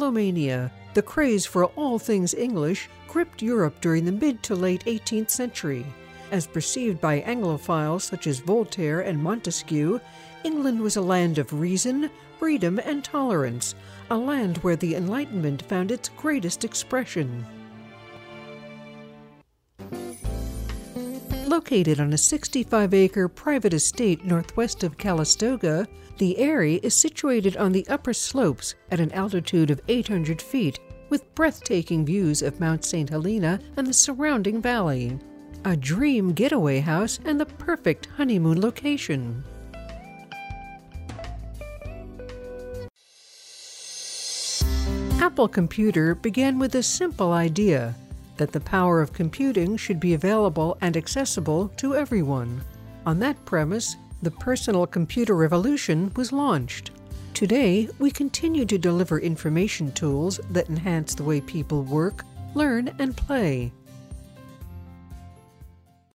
Anglomania, the craze for all things English, gripped Europe during the mid to late 18th century. As perceived by Anglophiles such as Voltaire and Montesquieu, England was a land of reason, freedom, and tolerance, a land where the Enlightenment found its greatest expression. Located on a 65-acre private estate northwest of Calistoga, the Eyrie is situated on the upper slopes at an altitude of 800 feet, with breathtaking views of Mount St. Helena and the surrounding valley. A dream getaway house and the perfect honeymoon location. Apple Computer began with a simple idea: that the power of computing should be available and accessible to everyone. On that premise, the personal computer revolution was launched. Today, we continue to deliver information tools that enhance the way people work, learn, and play.